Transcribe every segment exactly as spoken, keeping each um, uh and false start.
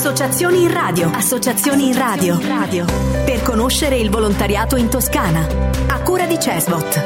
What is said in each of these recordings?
Associazioni in radio. Associazioni in radio. Radio. Per conoscere il volontariato in Toscana. A cura di Cesbot.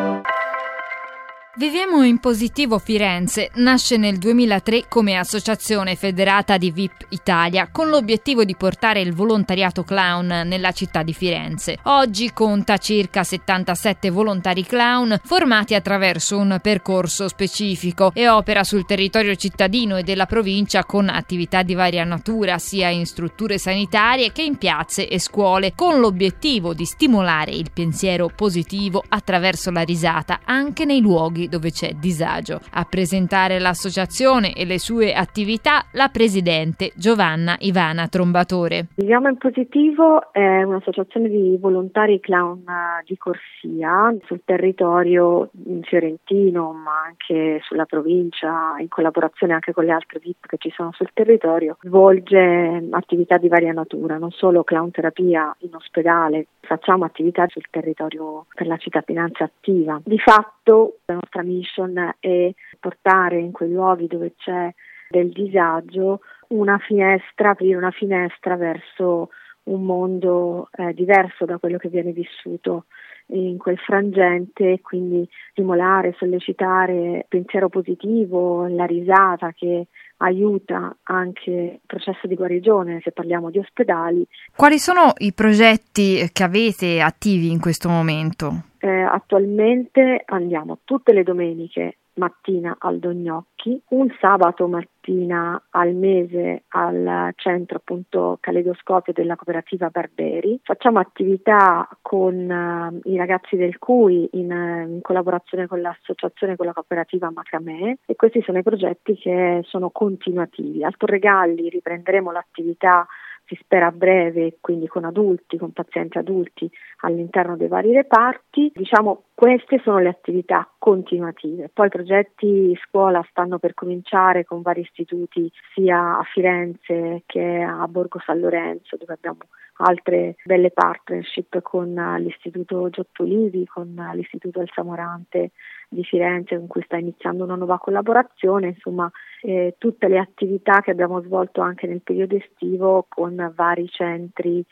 Viviamo in Positivo Firenze nasce nel duemilatré come associazione federata di V I P Italia con l'obiettivo di portare il volontariato clown nella città di Firenze. Oggi conta circa settantasette volontari clown formati attraverso un percorso specifico e opera sul territorio cittadino e della provincia con attività di varia natura sia in strutture sanitarie che in piazze e scuole, con l'obiettivo di stimolare il pensiero positivo attraverso la risata anche nei luoghi dove c'è disagio. A presentare l'associazione e le sue attività la presidente Giovanna Ivana Trombatore. Viviamo in Positivo è un'associazione di volontari clown di corsia sul territorio fiorentino, ma anche sulla provincia, in collaborazione anche con le altre V I P che ci sono sul territorio. Svolge attività di varia natura, non solo clown terapia in ospedale, facciamo attività sul territorio per la cittadinanza attiva. Di fatto la nostra mission è portare in quei luoghi dove c'è del disagio una finestra, aprire una finestra verso un mondo eh, diverso da quello che viene vissuto in quel frangente, quindi stimolare, sollecitare pensiero positivo, la risata che aiuta anche il processo di guarigione se parliamo di ospedali. Quali sono i progetti che avete attivi in questo momento? Eh, attualmente andiamo tutte le domeniche mattina al Dognocchi, un sabato mattina al mese al centro appunto Caleidoscopio della cooperativa Barberi. Facciamo attività con uh, i ragazzi del C U I in, uh, in collaborazione con l'associazione, con la cooperativa Macramè, e questi sono i progetti che sono continuativi. Al Torregalli riprenderemo l'attività, si spera a breve, quindi con adulti, con pazienti adulti all'interno dei vari reparti. Diciamo, queste sono le attività continuative. Poi i progetti scuola stanno per cominciare con vari istituti sia a Firenze che a Borgo San Lorenzo, dove abbiamo altre belle partnership con l'Istituto Giottolivi, con l'Istituto El Samorante di Firenze, con cui sta iniziando una nuova collaborazione. Insomma, eh, tutte le attività che abbiamo svolto anche nel periodo estivo con vari centri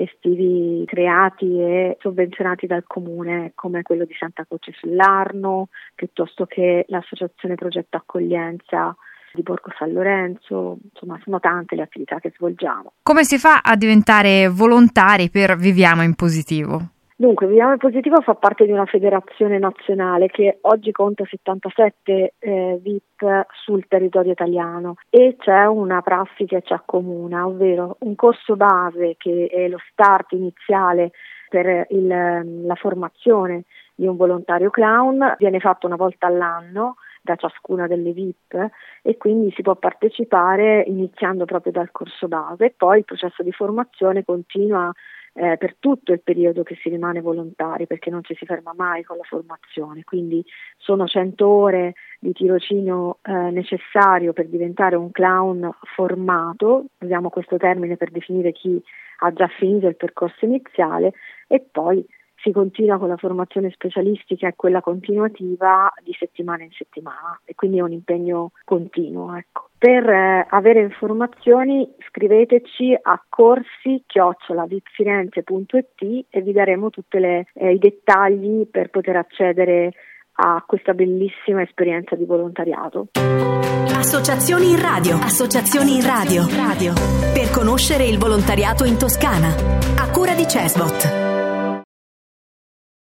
estivi creati e sovvenzionati dal comune, come quello di Santa Croce sull'Arno, piuttosto che l'associazione Progetto Accoglienza di Borgo San Lorenzo. Insomma, sono tante le attività che svolgiamo. Come si fa a diventare volontari per Viviamo in Positivo? Dunque, Viviamo in Positivo fa parte di una federazione nazionale che oggi conta settantasette eh, V I P sul territorio italiano, e c'è una prassi che ci accomuna, ovvero un corso base che è lo start iniziale per il, la formazione di un volontario clown. Viene fatto una volta all'anno da ciascuna delle V I P e quindi si può partecipare iniziando proprio dal corso base, e poi il processo di formazione continua Eh, per tutto il periodo che si rimane volontari, perché non ci si ferma mai con la formazione. Quindi sono cento ore di tirocinio eh, necessario per diventare un clown formato, usiamo questo termine per definire chi ha già finito il percorso iniziale, e poi si continua con la formazione specialistica e quella continuativa di settimana in settimana, e quindi è un impegno continuo, ecco. Per eh, avere informazioni scriveteci a corsi chiocciola vipfirenze punto it e vi daremo tutti eh, i dettagli per poter accedere a questa bellissima esperienza di volontariato. Associazioni in radio. Associazioni in radio. Radio. Per conoscere il volontariato in Toscana. A cura di Cesbot.